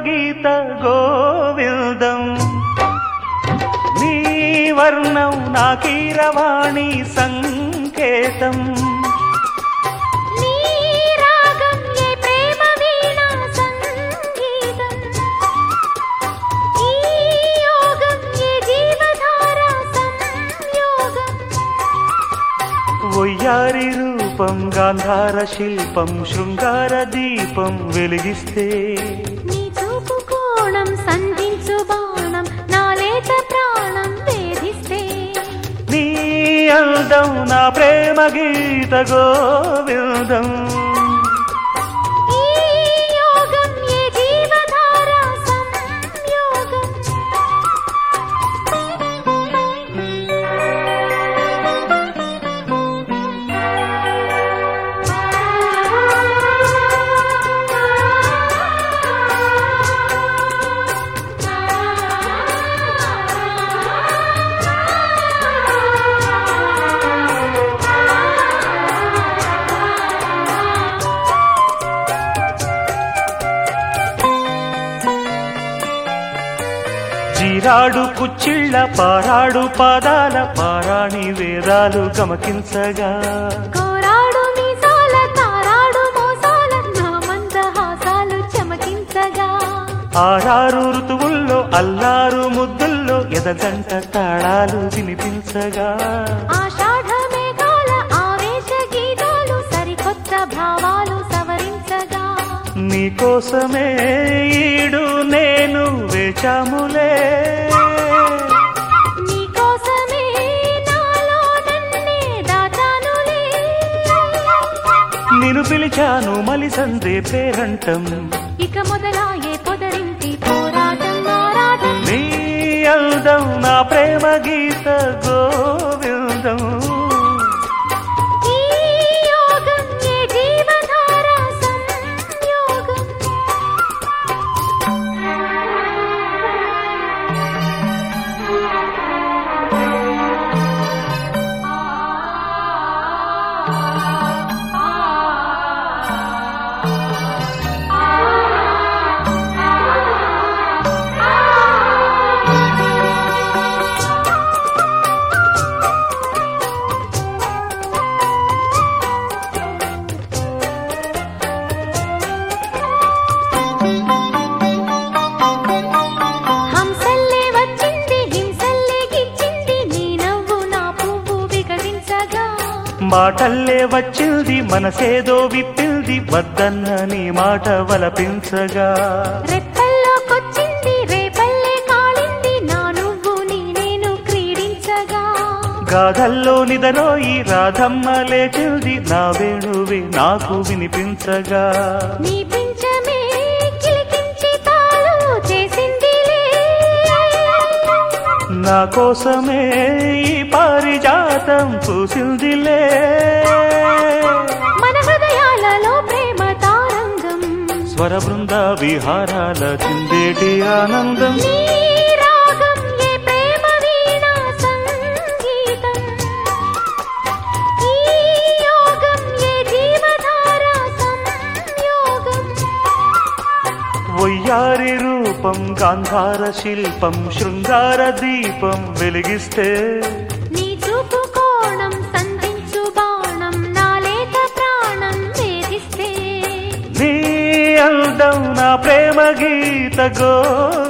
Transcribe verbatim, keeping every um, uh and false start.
గీత గోవిందం నీ వర్ణం నా కీరవాణి సంకేతం ఒయ్యారి రూపం గాంధార శిల్పం శృంగార దీపం వెలిగిస్తే నీ చూపు కోణం సంధించు బాణం నా లేత ప్రాణం వేధిస్తే నీ అందం నా ప్రేమ గీత గోవిందం చీరాడు కుచ్చిళ్ళ పారాడు పాదాల పారాణి వేదాలు గమకించగా కోరాడు మీసాల తారాడు మోసాల నా మందహాసాలు చమకించగా ఆరారు ఋతువుల్లో అల్లారు ముద్దుల్లో ఎదగంట తాళాలు వినిపించగా ఆషాఢ మేఘాల ఆవేశ గీతాలు సరికొత్త భావాలు సవరించగా నీకోసమే ఈడు నేను వేచాములే నీకోసమే నాలో నన్నే దాచానులే నిన్ను పిలిచాను మలి సందే పేరంటం ఇక మొదలాయే పొదరింటి పోరాటం ఆరాటం నీ అందం నా ప్రేమ గీత గోవిందం మాటల్లే వచ్చింది మనసేదో విప్పింది వద్దన్న నీ మాట వలపించగా రెప్పల్లోకొచ్చింది రేపల్లే కాళింది నా నువ్వు నీ నేను క్రీడించగా గాథల్లో నిదరోయి రాధమ్మ లేచింది నా వేణువే నాకు వినిపించగా నీ పించమే కిలికించి తాళు చేసిందిలే నా కోసమే ఈ పారిజాతం పూసిందిలే మన హృదయాలలో ప్రేమ తారంగం స్వర బృంద విహారాల చిందేటి ఆనందం నీ రాగం ఏ ప్రేమ వీణా సంగీతం ఈ యోగం ఏ జీవధార సంయోగం ఒయ్యారి రూపం గాంధార శిల్పం శృంగార దీపం వెలిగిస్తే నీ చూపు కోణం సంధించు బాణం నా లేత ప్రాణం వేధిస్తే నీ అందం నా ప్రేమ గీత గో